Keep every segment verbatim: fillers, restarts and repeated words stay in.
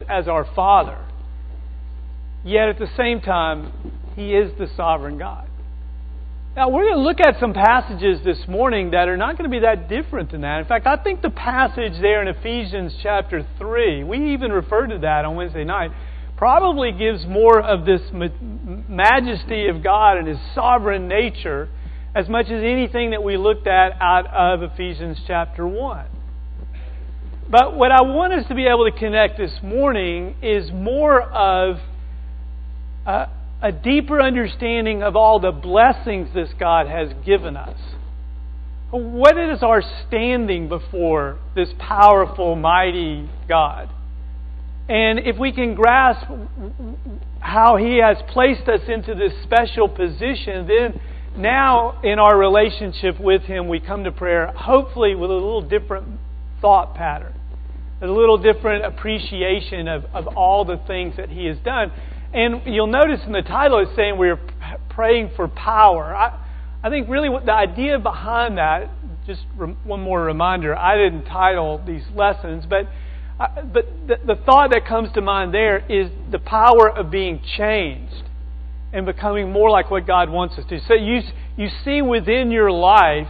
as our Father. Yet at the same time, He is the sovereign God. Now, we're going to look at some passages this morning that are not going to be that different than that. In fact, I think the passage there in Ephesians chapter three, we even referred to that on Wednesday night, probably gives more of this majesty of God and His sovereign nature as much as anything that we looked at out of Ephesians chapter one. But what I want us to be able to connect this morning is more of a, a deeper understanding of all the blessings this God has given us. What is our standing before this powerful, mighty God? And if we can grasp how He has placed us into this special position, then now in our relationship with Him, we come to prayer hopefully with a little different thought pattern, a little different appreciation of, of all the things that He has done. And you'll notice in the title it's saying we're praying for power. I, I think really what the idea behind that, just re- one more reminder, I didn't title these lessons, but uh, but the, the thought that comes to mind there is the power of being changed and becoming more like what God wants us to. So you you see within your life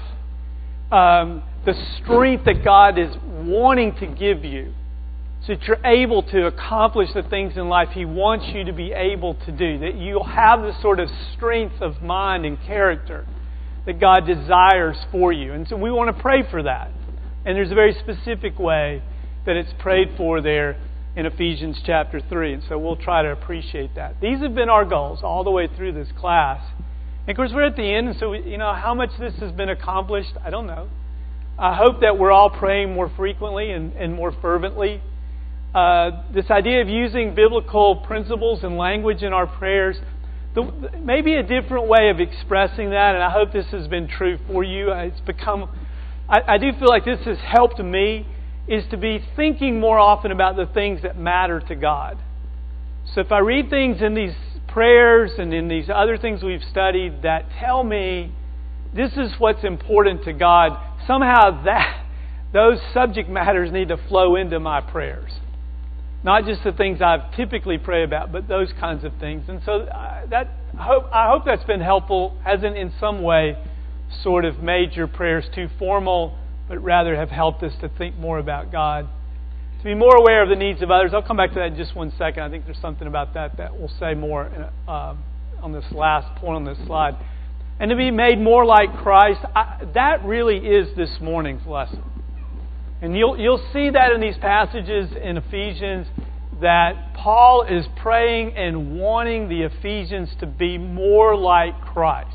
um, the strength that God is wanting to give you, so that you're able to accomplish the things in life He wants you to be able to do. That you'll have the sort of strength of mind and character that God desires for you. And so we want to pray for that. And there's a very specific way that it's prayed for there in Ephesians chapter three. And so we'll try to appreciate that. These have been our goals all the way through this class. And of course we're at the end, and so we, you know how much this has been accomplished, I don't know. I hope that we're all praying more frequently and, and more fervently. Uh, this idea of using biblical principles and language in our prayers, the, maybe a different way of expressing that, and I hope this has been true for you. It's become, I, I do feel like this has helped me, is to be thinking more often about the things that matter to God. So if I read things in these prayers and in these other things we've studied that tell me this is what's important to God, somehow that those subject matters need to flow into my prayers. Not just the things I've typically pray about, but those kinds of things. And so uh, that I hope, I hope that's been helpful, hasn't in some way sort of made your prayers too formal, but rather have helped us to think more about God. To be more aware of the needs of others. I'll come back to that in just one second. I think there's something about that that we'll say more in, uh, on this last point on this slide. And to be made more like Christ, I, that really is this morning's lesson. And you'll you'll see that in these passages in Ephesians, that Paul is praying and wanting the Ephesians to be more like Christ.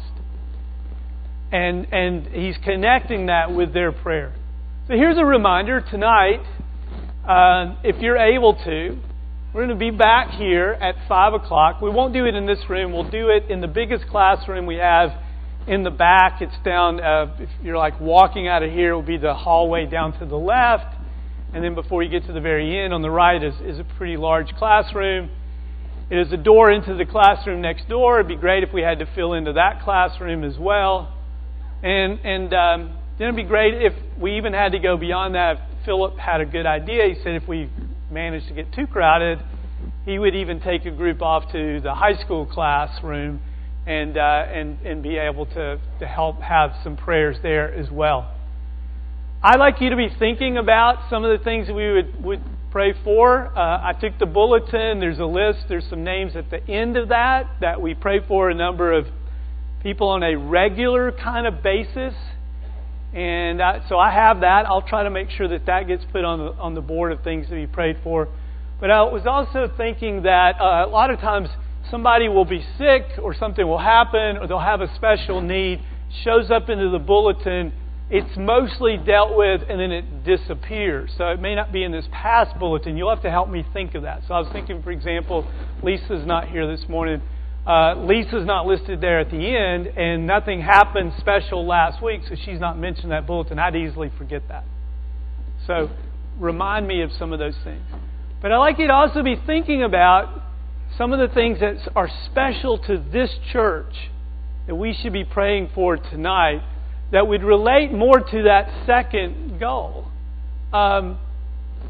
And and he's connecting that with their prayer. So here's a reminder tonight, uh, if you're able to, we're going to be back here at five o'clock. We won't do it in this room. We'll do it in the biggest classroom we have in the back. It's down, uh, if you're like walking out of here, it will be the hallway down to the left. And then before you get to the very end, on the right is, is a pretty large classroom. It is a door into the classroom next door. It'd be great if we had to fill into that classroom as well. And and um, then it'd be great if we even had to go beyond that. Philip had a good idea. He said if we managed to get too crowded, he would even take a group off to the high school classroom and uh, and and be able to, to help have some prayers there as well. I'd like you to be thinking about some of the things that we would, would pray for. Uh, I took the bulletin. There's a list. There's some names at the end of that that we pray for a number of people on a regular kind of basis. And uh, so I have that. I'll try to make sure that that gets put on the, on the board of things to be prayed for. But I was also thinking that uh, a lot of times somebody will be sick or something will happen or they'll have a special need, shows up into the bulletin. It's mostly dealt with and then it disappears. So it may not be in this past bulletin. You'll have to help me think of that. So I was thinking, for example, Lisa's not here this morning. Uh, Lisa's not listed there at the end, and nothing happened special last week, so she's not mentioned in that bulletin. I'd easily forget that. So remind me of some of those things. But I'd like you to also be thinking about some of the things that are special to this church that we should be praying for tonight that would relate more to that second goal. Um,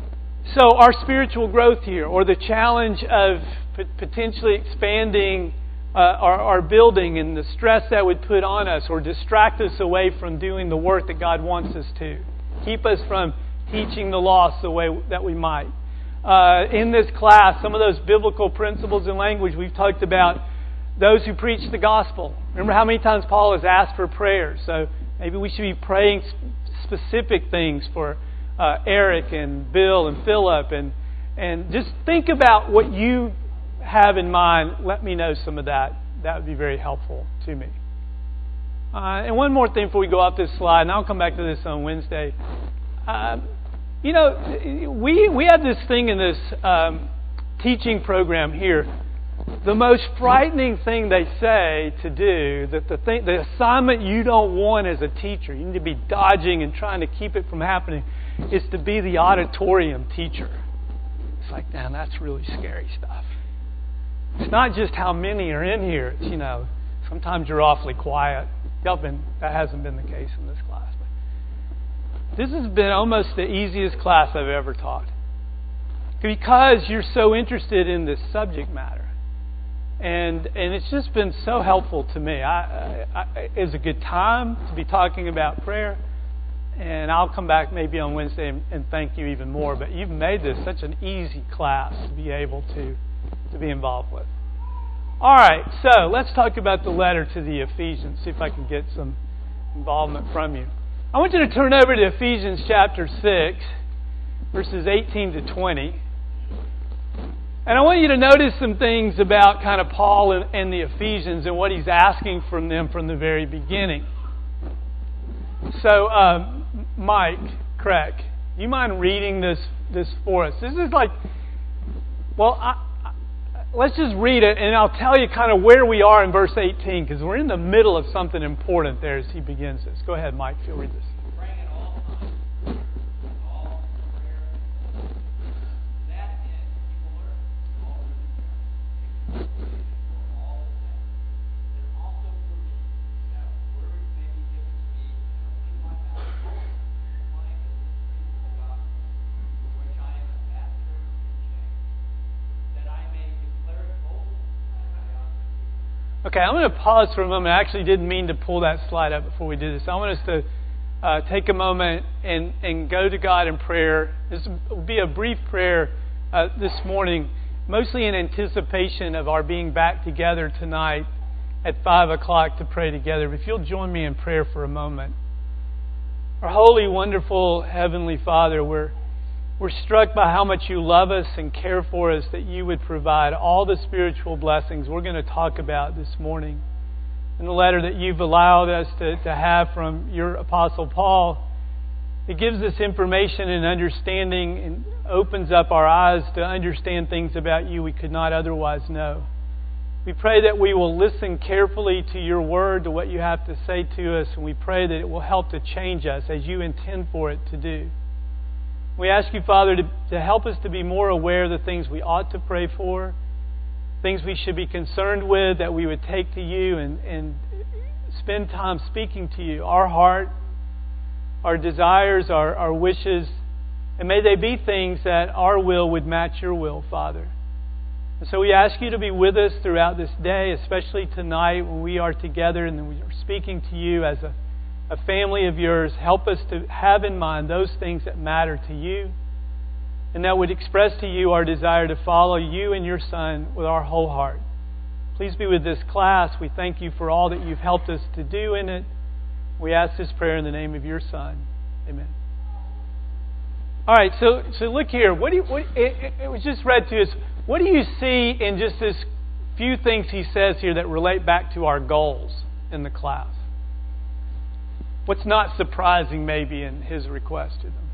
So our spiritual growth here, or the challenge of p- potentially expanding uh, our, our building and the stress that would put on us or distract us away from doing the work that God wants us to. Keep us from teaching the lost the way that we might. Uh, in this class, some of those biblical principles and language we've talked about, those who preach the gospel. Remember how many times Paul has asked for prayer. So maybe we should be praying specific things for uh, Eric and Bill and Philip. And, and just think about what you have in mind. Let me know some of that. That would be very helpful to me. Uh, and one more thing before we go off this slide, and I'll come back to this on Wednesday. Uh, you know, we we have this thing in this um, teaching program here. The most frightening thing they say to do, that the thing, the assignment you don't want as a teacher, you need to be dodging and trying to keep it from happening, is to be the auditorium teacher. It's like, man, that's really scary stuff. It's not just how many are in here. It's, you know, sometimes you're awfully quiet. Y'all been, that hasn't been the case in this class. But this has been almost the easiest class I've ever taught. Because you're so interested in this subject matter. And and it's just been so helpful to me. I, I, I, it's a good time to be talking about prayer. And I'll come back maybe on Wednesday and, and thank you even more. But you've made this such an easy class to be able to, to be involved with. All right, so let's talk about the letter to the Ephesians. See if I can get some involvement from you. I want you to turn over to Ephesians chapter six, verses eighteen to twenty. And I want you to notice some things about kind of Paul and, and the Ephesians and what he's asking from them from the very beginning. So, um, Mike, Craig, you mind reading this this for us? This is like, well, I, I, let's just read it, and I'll tell you kind of where we are in verse eighteen, because we're in the middle of something important there as he begins this. Go ahead, Mike, if you'll read this. Okay, I'm going to pause for a moment. I actually didn't mean to pull that slide up before we did this. I want us to uh, take a moment and, and go to God in prayer. This will be a brief prayer uh, this morning, mostly in anticipation of our being back together tonight at five o'clock to pray together. If you'll join me in prayer for a moment. Our holy, wonderful Heavenly Father, we're We're struck by how much you love us and care for us, that you would provide all the spiritual blessings we're going to talk about this morning. In the letter that you've allowed us to, to have from your Apostle Paul, it gives us information and understanding and opens up our eyes to understand things about you we could not otherwise know. We pray that we will listen carefully to your word, to what you have to say to us, and we pray that it will help to change us as you intend for it to do. We ask you, Father, to, to help us to be more aware of the things we ought to pray for, things we should be concerned with, that we would take to you and, and spend time speaking to you, our heart, our desires, our, our wishes, and may they be things that our will would match your will, Father. And so we ask you to be with us throughout this day, especially tonight when we are together and we are speaking to you as a A family of yours. Help us to have in mind those things that matter to you, and that would express to you our desire to follow you and your Son with our whole heart. Please be with this class. We thank you for all that you've helped us to do in it. We ask this prayer in the name of your Son. Amen. All right, so so look here. What do you, what, it, it was just read to us. What do you see in just this few things he says here that relate back to our goals in the class? What's not surprising maybe in his request to them?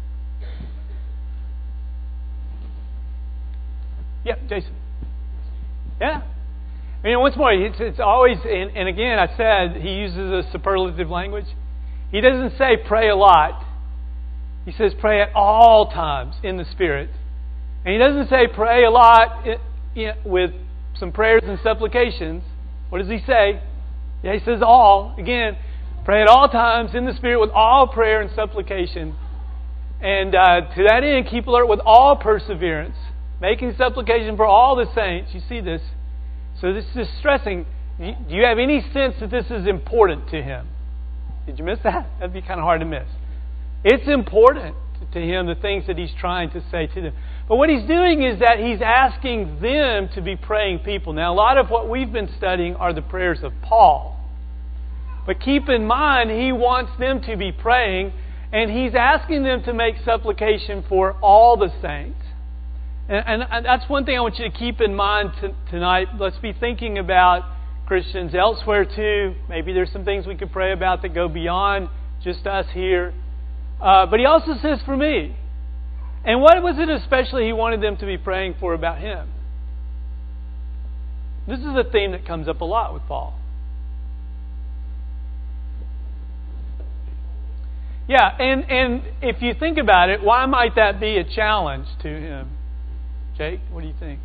Yeah, Jason. Yeah. I mean, once more, it's, it's always, and, and again, I said he uses a superlative language. He doesn't say pray a lot. He says pray at all times in the Spirit. And he doesn't say pray a lot in, in, with some prayers and supplications. What does he say? Yeah, he says all. Again, pray at all times in the Spirit with all prayer and supplication. And uh, to that end, keep alert with all perseverance, making supplication for all the saints. You see this. So this is stressing. Do you have any sense that this is important to him? Did you miss that? That'd be kind of hard to miss. It's important to him, the things that he's trying to say to them. But what he's doing is that he's asking them to be praying people. Now, a lot of what we've been studying are the prayers of Paul. But keep in mind, he wants them to be praying, and he's asking them to make supplication for all the saints. And, and that's one thing I want you to keep in mind t- tonight. Let's be thinking about Christians elsewhere too. Maybe there's some things we could pray about that go beyond just us here. Uh, but he also says for me. And what was it especially he wanted them to be praying for about him? This is a theme that comes up a lot with Paul. Yeah, and, and if you think about it, why might that be a challenge to him? Jake, what do you think?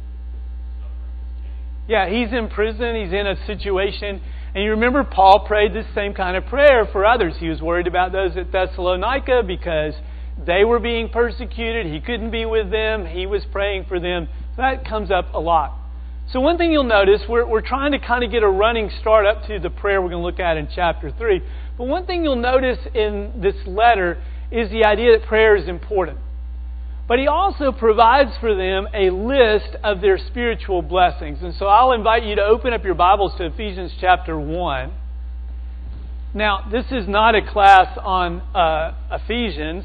Yeah, he's in prison, he's in a situation, and you remember Paul prayed this same kind of prayer for others. He was worried about those at Thessalonica because they were being persecuted. He couldn't be with them. He was praying for them. That comes up a lot. So one thing you'll notice, we're, we're trying to kind of get a running start up to the prayer we're going to look at in chapter three. But one thing you'll notice in this letter is the idea that prayer is important. But he also provides for them a list of their spiritual blessings. And so I'll invite you to open up your Bibles to Ephesians chapter one. Now, this is not a class on uh, Ephesians.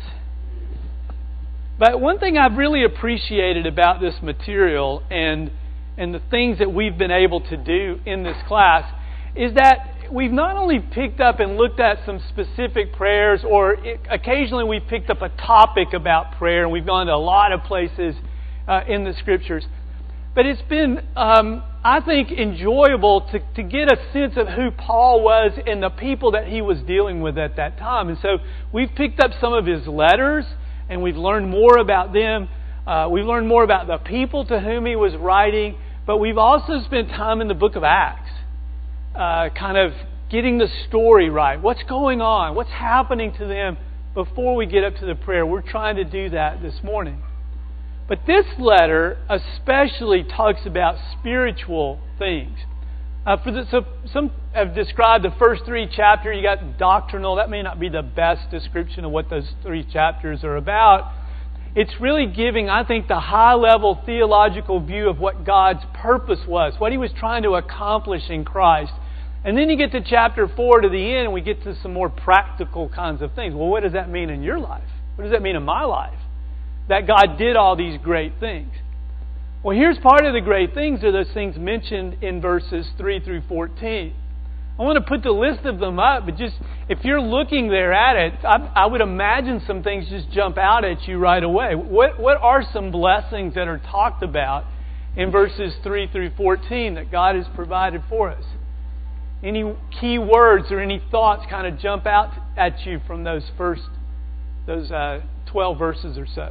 But one thing I've really appreciated about this material and, and the things that we've been able to do in this class is that we've not only picked up and looked at some specific prayers, or it, occasionally we've picked up a topic about prayer, and we've gone to a lot of places uh, in the Scriptures. But it's been, um, I think, enjoyable to, to get a sense of who Paul was and the people that he was dealing with at that time. And so we've picked up some of his letters, and we've learned more about them. Uh, we've learned more about the people to whom he was writing, but we've also spent time in the book of Acts. Uh, kind of getting the story right. What's going on? What's happening to them before we get up to the prayer? We're trying to do that this morning. But this letter especially talks about spiritual things. Uh, for the, so some have described the first three chapters. You got doctrinal. That may not be the best description of what those three chapters are about. It's really giving, I think, the high-level theological view of what God's purpose was, what He was trying to accomplish in Christ. And then you get to chapter four to the end, and we get to some more practical kinds of things. Well, what does that mean in your life? What does that mean in my life? That God did all these great things. Well, here's part of the great things are those things mentioned in verses three through fourteen. I want to put the list of them up, but just if you're looking there at it, I, I would imagine some things just jump out at you right away. What, what are some blessings that are talked about in verses three through fourteen that God has provided for us? Any key words or any thoughts kind of jump out at you from those first, those uh, twelve verses or so?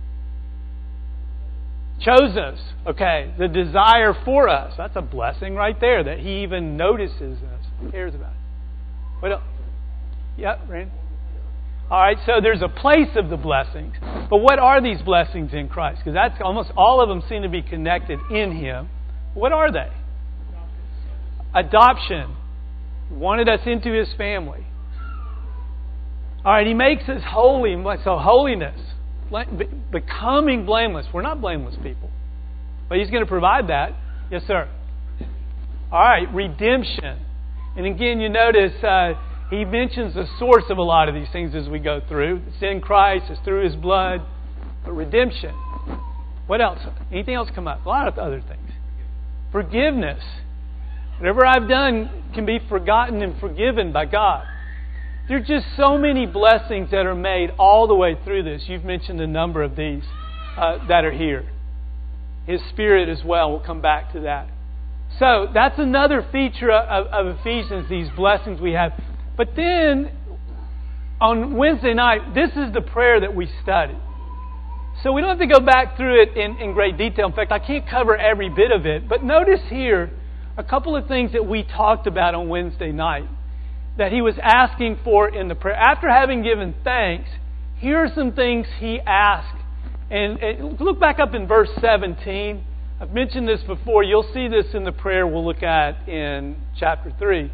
Chose us. Okay, the desire for us. That's a blessing right there that He even notices us, cares about it. What else? Yep, Randy. All right, so there's a place of the blessings. But what are these blessings in Christ? Because that's almost all of them seem to be connected in Him. What are they? Adoption. Wanted us into His family. All right, He makes us holy. So holiness. Becoming blameless. We're not blameless people. But He's going to provide that. Yes, sir. All right, redemption. And again, you notice uh, He mentions the source of a lot of these things as we go through. It's in Christ. It's through His blood. But redemption. What else? Anything else come up? A lot of other things. Forgiveness. Whatever I've done can be forgotten and forgiven by God. There are just so many blessings that are made all the way through this. You've mentioned a number of these uh, that are here. His Spirit as well. We'll come back to that. So that's another feature of, of Ephesians, these blessings we have. But then on Wednesday night, this is the prayer that we study. So we don't have to go back through it in, in great detail. In fact, I can't cover every bit of it. But notice here a couple of things that we talked about on Wednesday night that he was asking for in the prayer. After having given thanks, here are some things he asked. And, and look back up in verse seventeen. I've mentioned this before. You'll see this in the prayer we'll look at in chapter three.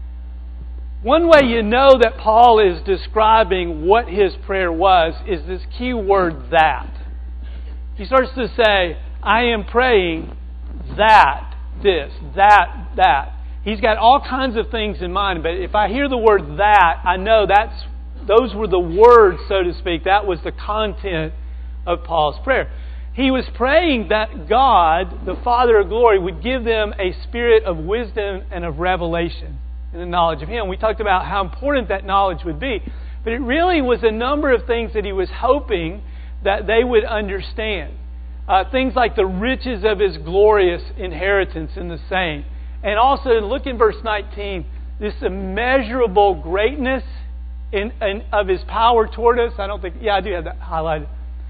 One way you know that Paul is describing what his prayer was is this key word, that. He starts to say, I am praying that, this, that, that. He's got all kinds of things in mind, but if I hear the word that, I know that's those were the words, so to speak. That was the content of Paul's prayer. He was praying that God, the Father of glory, would give them a spirit of wisdom and of revelation in the knowledge of Him. We talked about how important that knowledge would be. But it really was a number of things that he was hoping that they would understand. Uh, things like the riches of His glorious inheritance in the saints. And also, look in verse nineteen, this immeasurable greatness in, in, of His power toward us. I don't think, yeah, I do have that highlighted.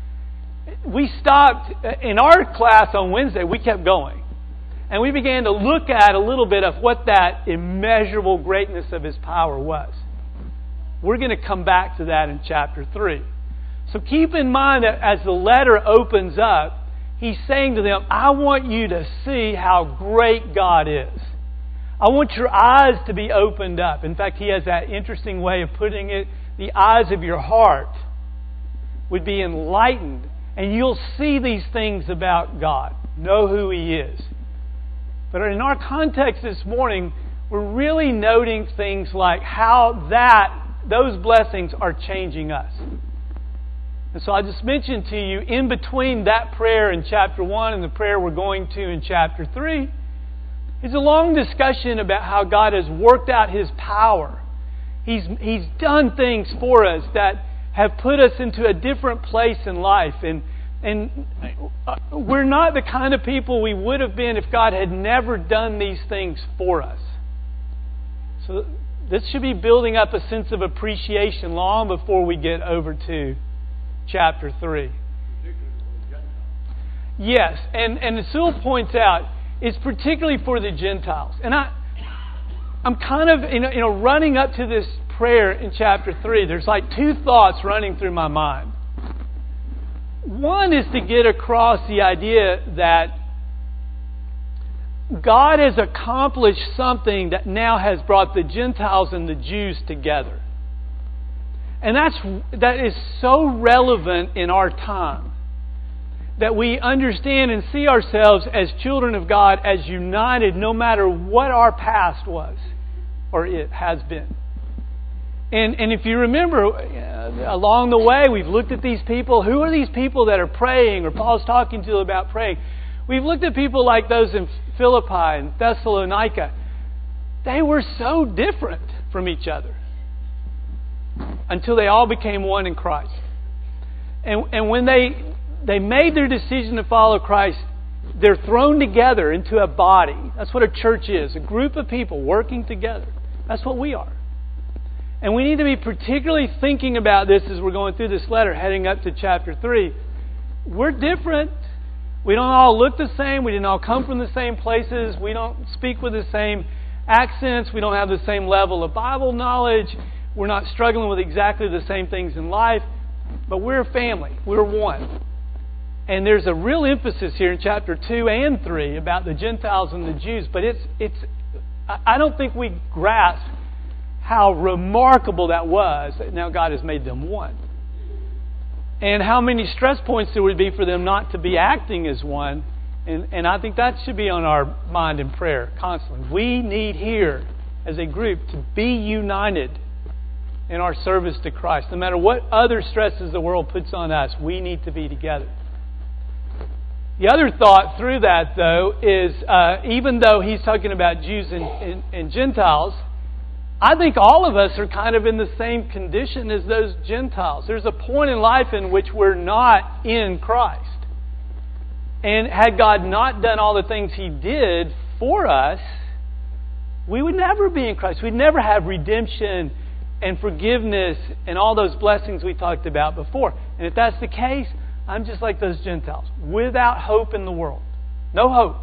We stopped, in our class on Wednesday, we kept going. And we began to look at a little bit of what that immeasurable greatness of His power was. We're going to come back to that in chapter three. So keep in mind that as the letter opens up, he's saying to them, I want you to see how great God is. I want your eyes to be opened up. In fact, he has that interesting way of putting it. The eyes of your heart would be enlightened, and you'll see these things about God. Know who He is. But in our context this morning, we're really noting things like how that those blessings are changing us. And so I just mentioned to you, in between that prayer in chapter one and the prayer we're going to in chapter three, is a long discussion about how God has worked out His power. He's, he's done things for us that have put us into a different place in life. And, and we're not the kind of people we would have been if God had never done these things for us. So this should be building up a sense of appreciation long before we get over to chapter three. Yes, and, and as Sewell points out, it's particularly for the Gentiles. And I, I'm kind of, you know, you know, running up to this prayer in chapter three, there's like two thoughts running through my mind. One is to get across the idea that God has accomplished something that now has brought the Gentiles and the Jews together. And that's that is so relevant in our time, that we understand and see ourselves as children of God, as united no matter what our past was or it has been. And, and if you remember, uh, along the way, we've looked at these people. Who are these people that are praying, or Paul's talking to about praying? We've looked at people like those in Philippi and Thessalonica. They were so different from each other until they all became one in Christ. And, and when they they made their decision to follow Christ, they're thrown together into a body. That's what a church is, a group of people working together. That's what we are. And we need to be particularly thinking about this as we're going through this letter, heading up to chapter three. We're different. We don't all look the same. We didn't all come from the same places. We don't speak with the same accents. We don't have the same level of Bible knowledge. We're not struggling with exactly the same things in life. But we're a family. We're one. And there's a real emphasis here in chapter two and three about the Gentiles and the Jews. But it's it's. I don't think we grasp how remarkable that was, that now God has made them one. And how many stress points there would be for them not to be acting as one. And, and I think that should be on our mind in prayer constantly. We need here, as a group, to be united in our service to Christ. No matter what other stresses the world puts on us, we need to be together. The other thought through that, though, is uh, even though he's talking about Jews and, and, and Gentiles, I think all of us are kind of in the same condition as those Gentiles. There's a point in life in which we're not in Christ. And had God not done all the things He did for us, we would never be in Christ. We'd never have redemption and forgiveness and all those blessings we talked about before. And if that's the case, I'm just like those Gentiles, without hope in the world. No hope.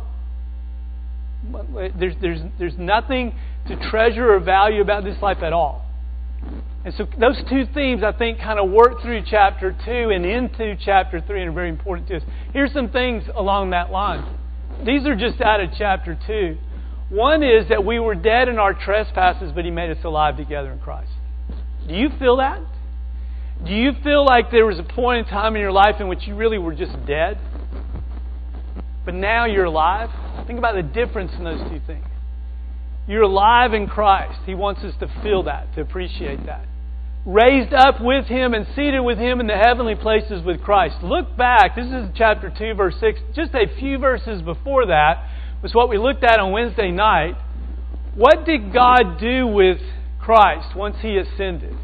There's, there's, there's nothing to treasure or value about this life at all. And so those two themes, I think, kind of work through chapter two and into chapter three and are very important to us. Here's some things along that line. These are just out of chapter two. One is that we were dead in our trespasses, but He made us alive together in Christ. Do you feel that? Do you feel like there was a point in time in your life in which you really were just dead, but now you're alive? Think about the difference in those two things. You're alive in Christ. He wants us to feel that, to appreciate that. Raised up with Him and seated with Him in the heavenly places with Christ. Look back. This is chapter two, verse six. Just a few verses before that was what we looked at on Wednesday night. What did God do with Christ once He ascended?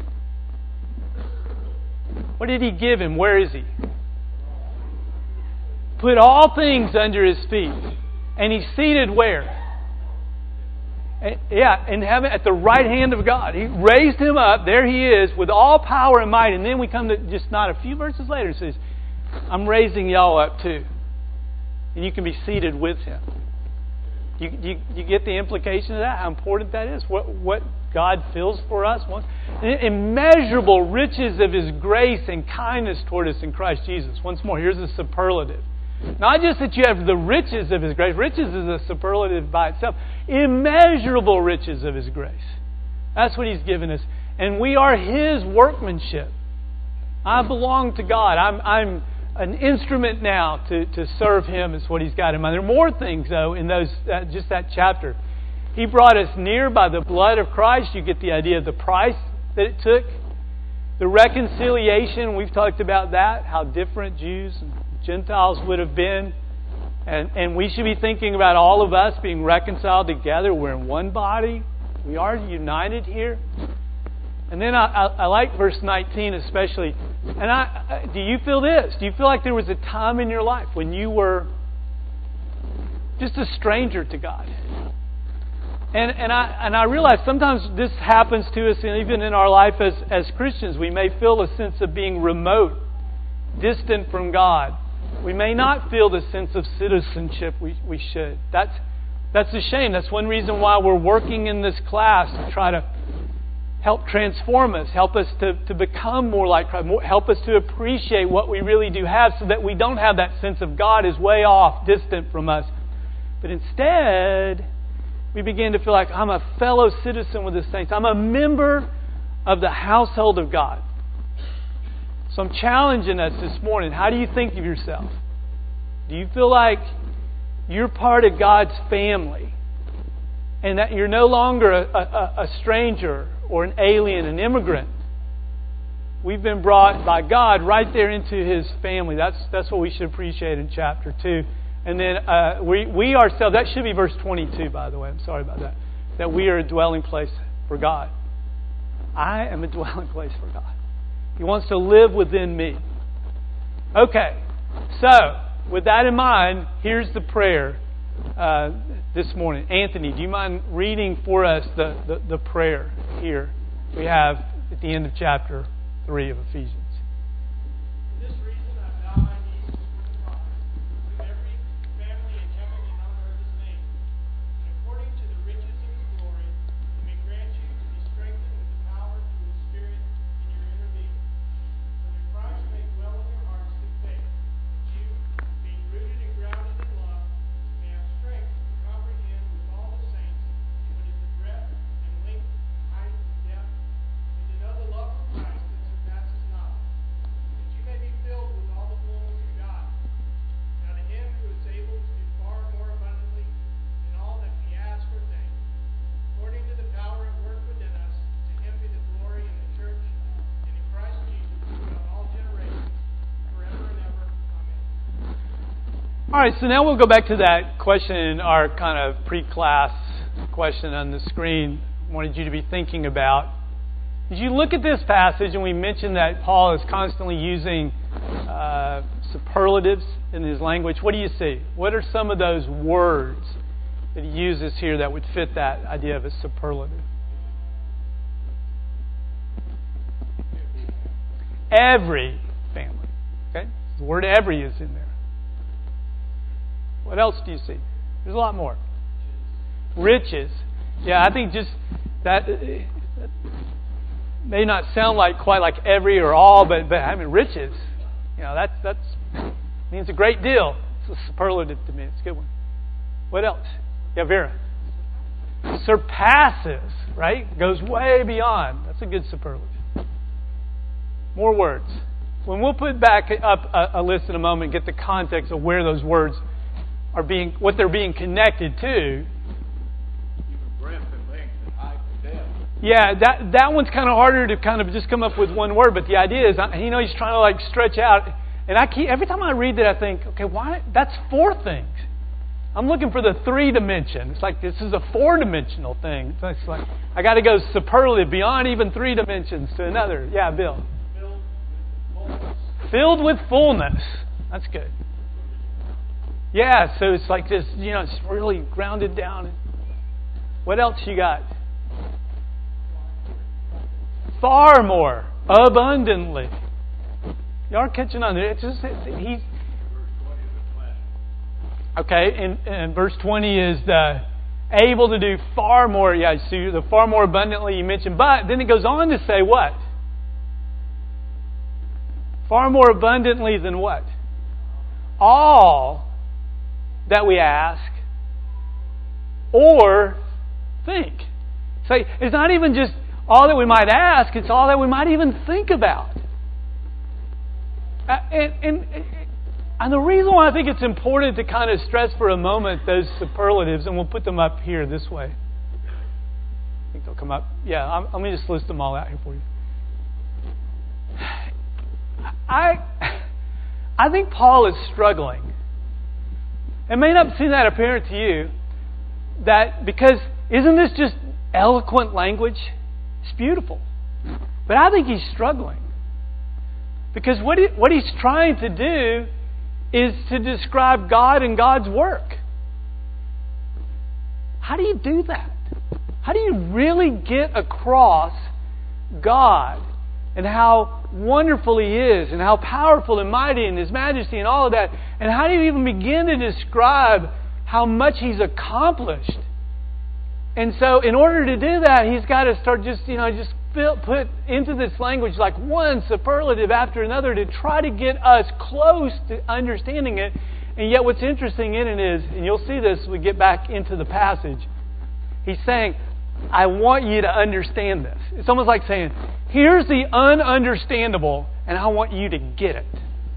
What did He give Him? Where is He? Put all things under His feet. And He's seated where? Yeah, in heaven at the right hand of God. He raised Him up. There He is with all power and might. And then we come to just not a few verses later. It says, I'm raising y'all up too. And you can be seated with Him. You, you, you get the implication of that? How important that is? What, what God feels for us? Immeasurable riches of His grace and kindness toward us in Christ Jesus. Once more, here's a superlative. Not just that you have the riches of His grace. Riches is a superlative by itself. Immeasurable riches of His grace. That's what He's given us. And we are His workmanship. I belong to God. I'm, I'm an instrument now to, to serve Him is what He's got in mind. There are more things, though, in those uh, just that chapter. He brought us near by the blood of Christ. You get the idea of the price that it took. The reconciliation, we've talked about that, how different Jews and Gentiles would have been. And, and we should be thinking about all of us being reconciled together. We're in one body. We are united here. And then I, I, I like verse nineteen especially. And I, I do you feel this? Do you feel like there was a time in your life when you were just a stranger to God? And and I and I realize sometimes this happens to us, and even in our life as, as Christians, we may feel a sense of being remote, distant from God. We may not feel the sense of citizenship we, we should. That's that's a shame. That's one reason why we're working in this class to try to help transform us, help us to, to become more like Christ, more, help us to appreciate what we really do have so that we don't have that sense of God is way off, distant from us. But instead, we begin to feel like I'm a fellow citizen with the saints. I'm a member of the household of God. So I'm challenging us this morning. How do you think of yourself? Do you feel like you're part of God's family and that you're no longer a, a, a stranger or an alien, an immigrant? We've been brought by God right there into His family. That's that's what we should appreciate in chapter two. And then uh, we we ourselves, that should be verse twenty-two, by the way. I'm sorry about that. That we are a dwelling place for God. I am a dwelling place for God. He wants to live within me. Okay, so with that in mind, here's the prayer uh, this morning. Anthony, do you mind reading for us the, the, the prayer here we have at the end of chapter three of Ephesians? For this reason I bow my knees before the Father, with every family in heaven and on earth is named, and according to the riches of His glory, He may grant you to be strengthened with the power through His Spirit in your inner being, so that Christ may dwell in your hearts through faith, that you, being rooted and grounded in love, may have strength to comprehend with all the saints what is the breadth and length and height and depth, and to know the love of Christ that surpasses knowledge, that you may be filled with all the fullness of God. Now to Him who is able to do far more abundantly than all that we ask or think, according to the power at work within us, to Him be the glory in the church and in Christ Jesus throughout all generations, forever and ever. Amen. All right, so now we'll go back to that question in our kind of pre-class question on the screen. I wanted you to be thinking about. As you look at this passage, and we mentioned that Paul is constantly using uh, superlatives in his language, what do you see? What are some of those words that he uses here that would fit that idea of a superlative? Every family. Okay? The word every is in there. What else do you see? There's a lot more. Riches. Yeah, I think just that. may not sound like quite like every or all, but but I mean riches. You know, that's that's means a great deal. It's a superlative to me. It's a good one. What else? Yeah, Vera. Surpasses, right? Goes way beyond. That's a good superlative. More words. When we'll put back up a, a list in a moment, get the context of where those words are being, what they're being connected to. Yeah, that that one's kind of harder to kind of just come up with one word. But the idea is, you know, he's trying to like stretch out. And I keep, every time I read that, I think, okay, why? That's four things. I'm looking for the three dimension. It's like this is a four dimensional thing. It's like I got to go superlative beyond even three dimensions to another. Yeah, Bill. Filled with fullness. That's good. Yeah, so it's like this, you know, it's really grounded down. What else you got? Far more, abundantly. Y'all are catching on. It's just it's, he's okay. And, and verse twenty is the able to do far more. Yeah, so the far more abundantly you mentioned, but then it goes on to say what? Far more abundantly than what? All that we ask or think. So it's not even just all that we might ask, it's all that we might even think about. Uh, and, and, and the reason why I think it's important to kind of stress for a moment those superlatives, and we'll put them up here this way. I think they'll come up. Yeah, I'm, let me just list them all out here for you. I, I think Paul is struggling. It may not seem that apparent to you, that because isn't this just eloquent language? It's beautiful. But I think he's struggling. Because what he, what he's trying to do is to describe God and God's work. How do you do that? How do you really get across God and how wonderful He is and how powerful and mighty and His majesty and all of that? And how do you even begin to describe how much He's accomplished? And so in order to do that, he's got to start just, you know, just fill, put into this language like one superlative after another to try to get us close to understanding it. And yet what's interesting in it is, and you'll see this when we get back into the passage, he's saying, I want you to understand this. It's almost like saying, here's the ununderstandable, and I want you to get it.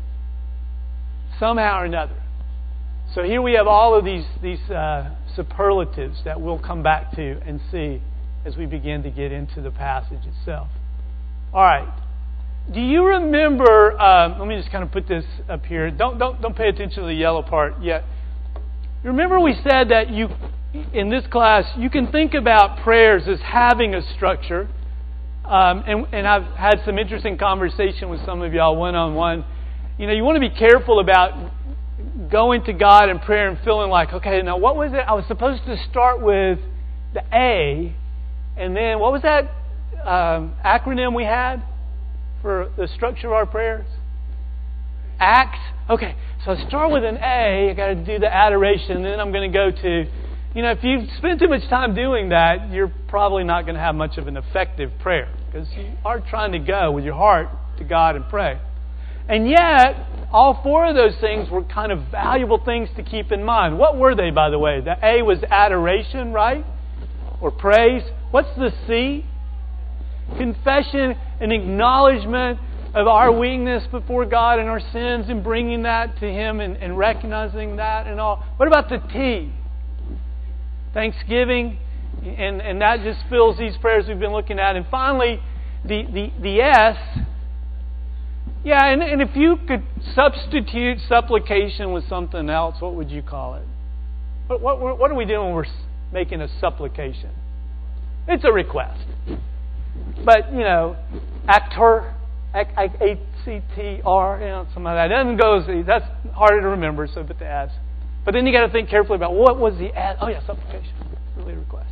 Somehow or another. So here we have all of these these uh, superlatives that we'll come back to and see as we begin to get into the passage itself. All right. Do you remember? Um, let me just kind of put this up here. Don't don't don't pay attention to the yellow part yet. Remember we said that you in this class you can think about prayers as having a structure, um, and and I've had some interesting conversation with some of y'all one on one. You know, you want to be careful about going to God in prayer and feeling like, okay, now what was it? I was supposed to start with the A, and then what was that um, acronym we had for the structure of our prayers? ACTS. Okay, so I start with an A, I got to do the adoration, and then I'm going to go to, you know, if you spend too much time doing that, you're probably not going to have much of an effective prayer because you are trying to go with your heart to God and pray. And yet, all four of those things were kind of valuable things to keep in mind. What were they, by the way? The A was adoration, right? Or praise. What's the C? Confession and acknowledgement of our weakness before God and our sins and bringing that to Him and, and recognizing that and all. What about the T? Thanksgiving. And, and that just fills these prayers we've been looking at. And finally, the, the, the S... Yeah, and, and if you could substitute supplication with something else, what would you call it? What, what, what are we doing when we're making a supplication? It's a request. But, you know, actor, A C T R, you know, something like that. It doesn't go, that's harder to remember, so put the S. But then you got to think carefully about what was the S. Oh, yeah, supplication. Really a request.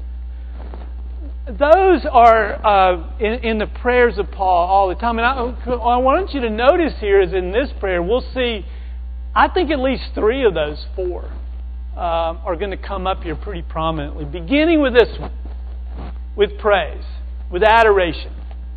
Those are uh, in, in the prayers of Paul all the time. And I, I want you to notice here is in this prayer, we'll see, I think at least three of those four um, are going to come up here pretty prominently. Beginning with this one, with praise, with adoration.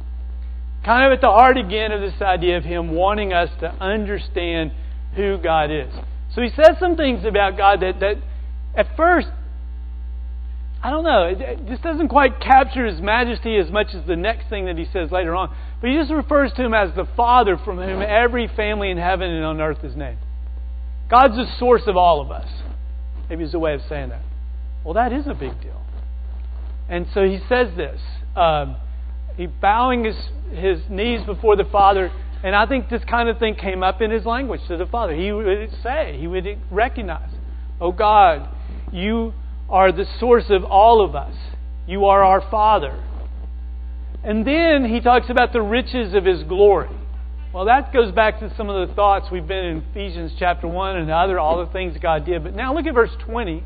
kind of at the heart again of this idea of Him wanting us to understand who God is. So He says some things about God that, that at first, I don't know, it, it just doesn't quite capture His majesty as much as the next thing that He says later on. But He just refers to Him as the Father from whom every family in heaven and on earth is named. God's the source of all of us. Maybe it's a way of saying that. Well, that is a big deal. And so He says this. Um, he bowing his, his knees before the Father. And I think this kind of thing came up in His language to the Father. He would say, He would recognize, "Oh God, You are the source of all of us. You are our Father." And then He talks about the riches of His glory. Well, that goes back to some of the thoughts we've been in Ephesians chapter one and other, all the things God did. But now look at verse twenty.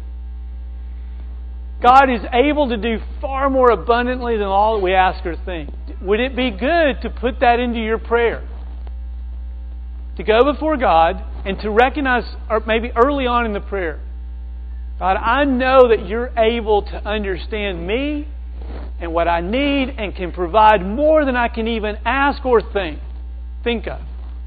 God is able to do far more abundantly than all that we ask or think. Would it be good to put that into your prayer? To go before God and to recognize, or maybe early on in the prayer, God, I know that You're able to understand me and what I need and can provide more than I can even ask or think, think of.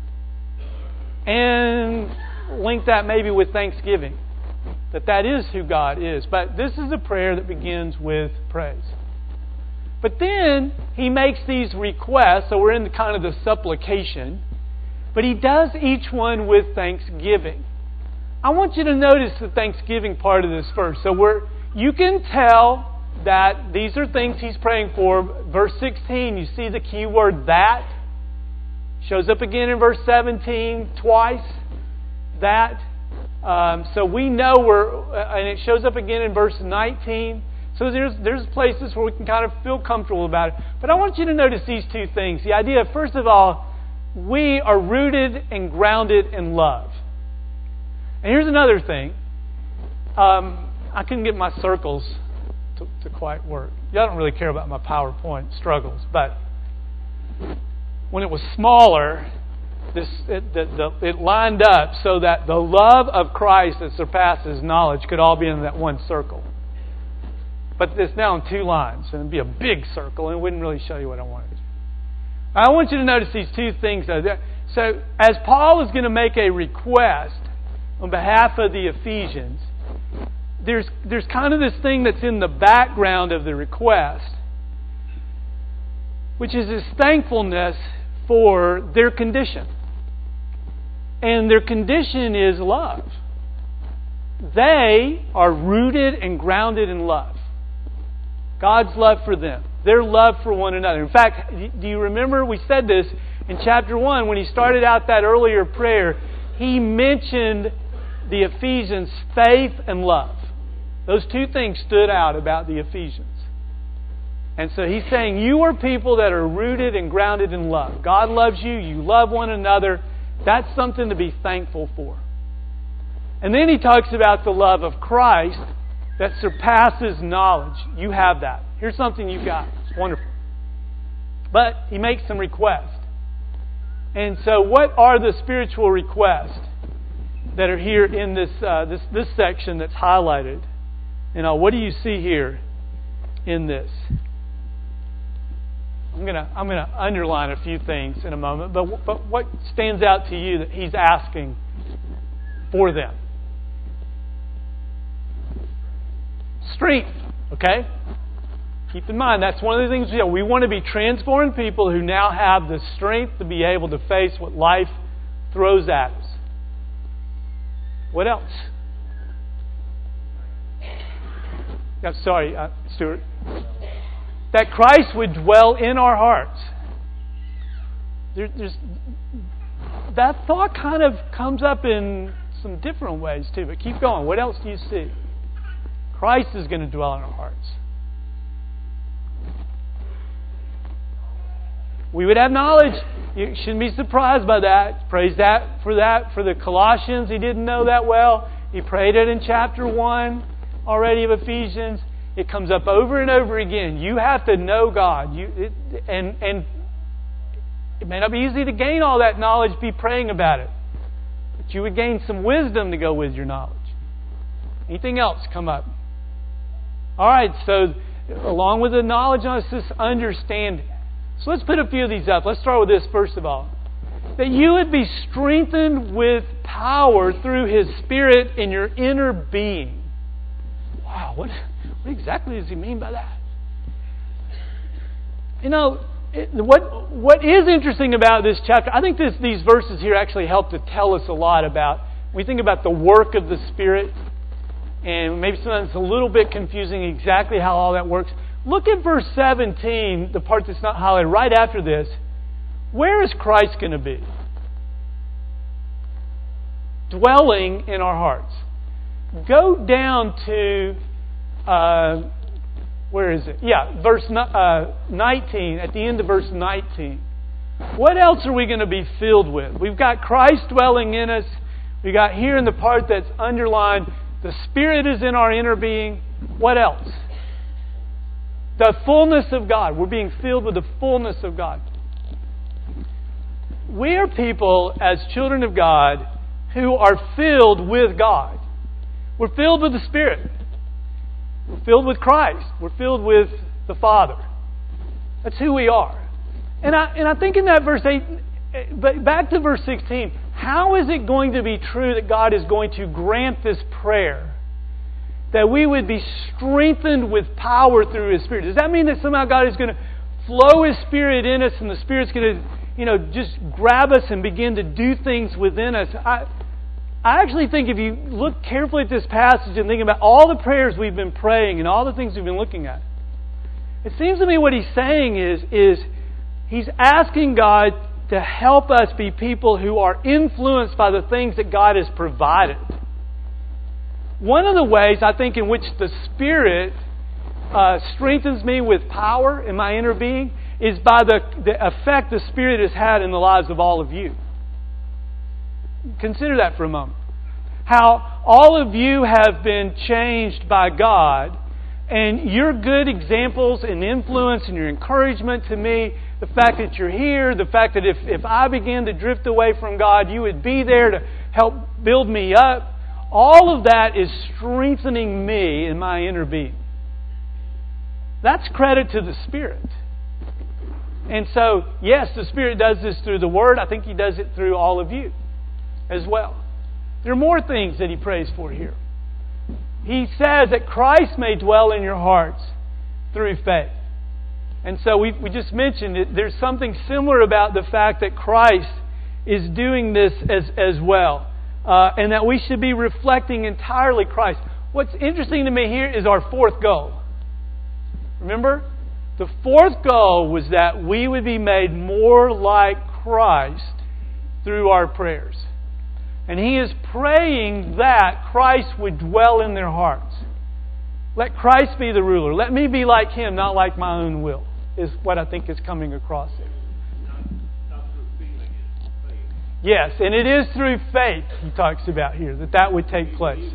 And link that maybe with thanksgiving. That that is who God is. But this is a prayer that begins with praise. But then He makes these requests, so we're in the kind of the supplication, but He does each one with thanksgiving. I want you to notice the thanksgiving part of this verse. So we're, you can tell that these are things He's praying for. Verse sixteen, you see the key word "that." Shows up again in verse seventeen twice. That. Um, so we know we're, uh, and it shows up again in verse nineteen. So there's there's places where we can kind of feel comfortable about it. But I want you to notice these two things. The idea, first of all, we are rooted and grounded in love. And here's another thing. Um, I couldn't get my circles to, to quite work. Y'all don't really care about my PowerPoint struggles, but when it was smaller, this it, the, the, it lined up so that the love of Christ that surpasses knowledge could all be in that one circle. But it's now in two lines, and it'd be a big circle, and it wouldn't really show you what I wanted. I want you to notice these two things, though. So, as Paul is going to make a request on behalf of the Ephesians, there's there's kind of this thing that's in the background of the request, which is his thankfulness for their condition. And their condition is love. They are rooted and grounded in love. God's love for them. Their love for one another. In fact, do you remember we said this in chapter one when he started out that earlier prayer? He mentioned the Ephesians' faith and love. Those two things stood out about the Ephesians. And so he's saying, you are people that are rooted and grounded in love. God loves you. You love one another. That's something to be thankful for. And then he talks about the love of Christ that surpasses knowledge. You have that. Here's something you've got. It's wonderful. But he makes some requests. And so what are the spiritual requests that are here in this uh, this this section that's highlighted? You know, what do you see here in this? I'm gonna I'm gonna underline a few things in a moment, but but what stands out to you that he's asking for them? Strength, okay? Keep in mind that's one of the things we do. We want to be transformed people who now have the strength to be able to face what life throws at us. What else? I'm sorry, uh, Stuart. That Christ would dwell in our hearts. There, there's, that thought kind of comes up in some different ways too, but keep going. What else do you see? Christ is going to dwell in our hearts. We would have knowledge. You shouldn't be surprised by that. Praise that for that. For the Colossians, he didn't know that well. He prayed it in chapter one already of Ephesians. It comes up over and over again. You have to know God. You it, and and it may not be easy to gain all that knowledge, be praying about it. But you would gain some wisdom to go with your knowledge. Anything else come up? All right, so along with the knowledge on us, this understanding. So let's put a few of these up. Let's start with this first of all. That you would be strengthened with power through His Spirit in your inner being. Wow, what, what exactly does He mean by that? You know, it, what what is interesting about this chapter, I think this, these verses here actually help to tell us a lot about, when we think about the work of the Spirit, and maybe sometimes it's a little bit confusing exactly how all that works. Look at verse seventeen, the part that's not highlighted, right after this. Where is Christ going to be? Dwelling in our hearts. Go down to, uh, where is it? Yeah, verse uh, nineteen, at the end of verse nineteen. What else are we going to be filled with? We've got Christ dwelling in us. We got here in the part that's underlined, the Spirit is in our inner being. What else? The fullness of God. We're being filled with the fullness of God. We are people, as children of God, who are filled with God. We're filled with the Spirit. We're filled with Christ. We're filled with the Father. That's who we are. And I and I think in that verse eight, but back to verse sixteen, how is it going to be true that God is going to grant this prayer? That we would be strengthened with power through His Spirit. Does that mean that somehow God is going to flow His Spirit in us and the Spirit's going to, you know, just grab us and begin to do things within us? I, I actually think if you look carefully at this passage and think about all the prayers we've been praying and all the things we've been looking at, it seems to me what He's saying is, is He's asking God to help us be people who are influenced by the things that God has provided. One of the ways I think in which the Spirit uh, strengthens me with power in my inner being is by the, the effect the Spirit has had in the lives of all of you. Consider that for a moment. How all of you have been changed by God, and your good examples and influence and your encouragement to me, the fact that you're here, the fact that if, if I began to drift away from God, you would be there to help build me up. All of that is strengthening me in my inner being. That's credit to the Spirit. And so, yes, the Spirit does this through the Word. I think He does it through all of you as well. There are more things that He prays for here. He says that Christ may dwell in your hearts through faith. And so we we just mentioned it. There's something similar about the fact that Christ is doing this as, as well. Uh, and that we should be reflecting entirely Christ. What's interesting to me here is our fourth goal. Remember? The fourth goal was that we would be made more like Christ through our prayers. And He is praying that Christ would dwell in their hearts. Let Christ be the ruler. Let me be like Him, not like my own will, is what I think is coming across here. Yes, and it is through faith, he talks about here, that that would take place.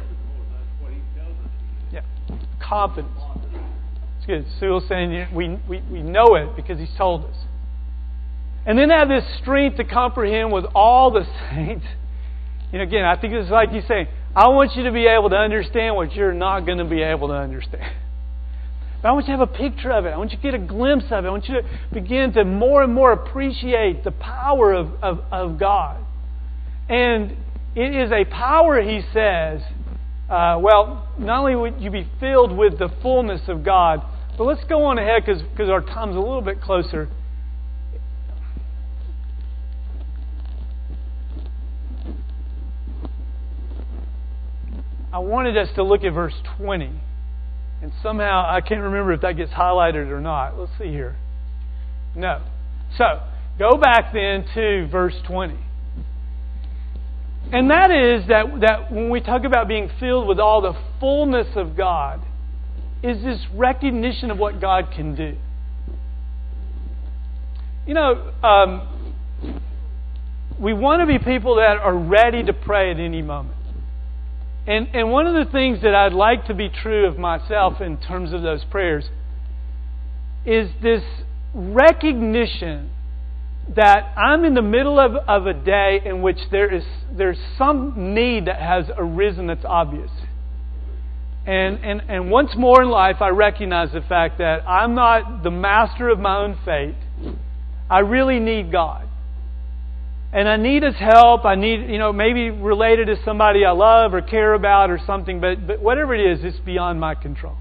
Yeah, confidence. It's good. Sewell's saying we, we, we know it because He's told us. And then have this strength to comprehend with all the saints. You know, again, I think it's like He's saying, I want you to be able to understand what you're not going to be able to understand. But I want you to have a picture of it. I want you to get a glimpse of it. I want you to begin to more and more appreciate the power of, of, of God. And it is a power, he says, uh, well, not only would you be filled with the fullness of God, but let's go on ahead because our time's a little bit closer. I wanted us to look at verse twenty. And somehow, I can't remember if that gets highlighted or not. Let's see here. No. So, go back then to verse twenty. And that is that, that when we talk about being filled with all the fullness of God, is this recognition of what God can do. You know, um, we want to be people that are ready to pray at any moment. And and one of the things that I'd like to be true of myself in terms of those prayers is this recognition that I'm in the middle of, of a day in which there is there's some need that has arisen that's obvious. And, and and once more in life I recognize the fact that I'm not the master of my own fate. I really need God. And I need His help. I need, you know, maybe related to somebody I love or care about or something, but, but whatever it is, it's beyond my control.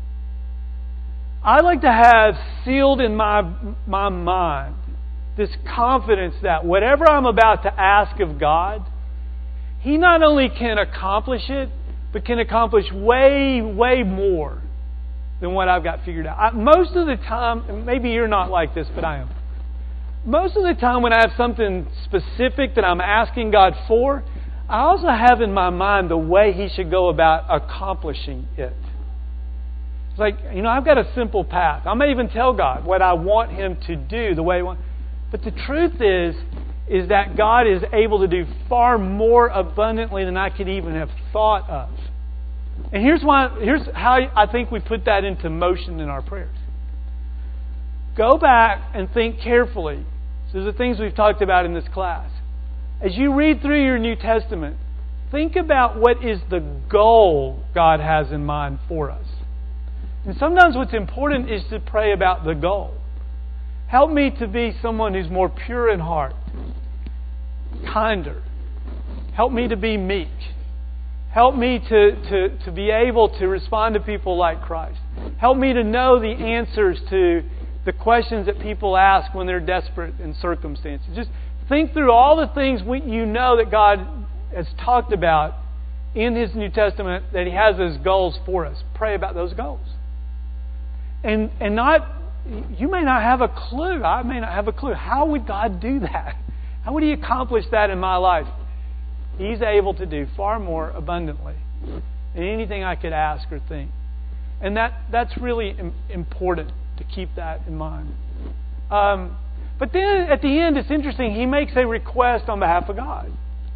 I like to have sealed in my, my mind this confidence that whatever I'm about to ask of God, He not only can accomplish it, but can accomplish way, way more than what I've got figured out. I, most of the time, maybe you're not like this, but I am. Most of the time when I have something specific that I'm asking God for, I also have in my mind the way He should go about accomplishing it. It's like, you know, I've got a simple path. I may even tell God what I want Him to do, the way I want. But the truth is, is that God is able to do far more abundantly than I could even have thought of. And here's why. Here's how I think we put that into motion in our prayers. Go back and think carefully. So the things we've talked about in this class. As you read through your New Testament, think about what is the goal God has in mind for us. And sometimes what's important is to pray about the goal. Help me to be someone who's more pure in heart, kinder. Help me to be meek. Help me to, to, to be able to respond to people like Christ. Help me to know the answers to the questions that people ask when they're desperate in circumstances. Just think through all the things we, you know that God has talked about in His New Testament that He has as goals for us. Pray about those goals. And and not, you may not have a clue. I may not have a clue. How would God do that? How would He accomplish that in my life? He's able to do far more abundantly than anything I could ask or think. And that that's really important to keep that in mind. Um, but then at the end, it's interesting. He makes a request on behalf of God.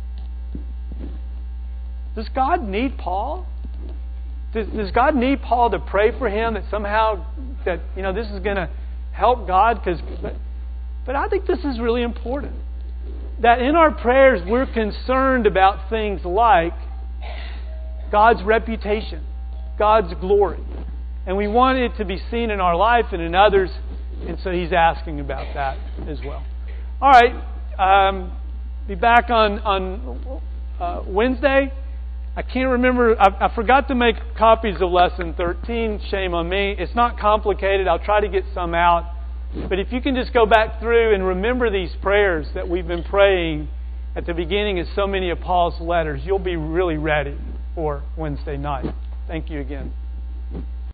Does God need Paul? Does, does God need Paul to pray for him that somehow that you know this is going to help God? Because, but, but I think this is really important. That in our prayers we're concerned about things like God's reputation, God's glory. And we want it to be seen in our life and in others. And so He's asking about that as well. All right. Um, be back on, on uh, Wednesday. I can't remember. I, I forgot to make copies of Lesson thirteen. Shame on me. It's not complicated. I'll try to get some out. But if you can just go back through and remember these prayers that we've been praying at the beginning of so many of Paul's letters, you'll be really ready for Wednesday night. Thank you again.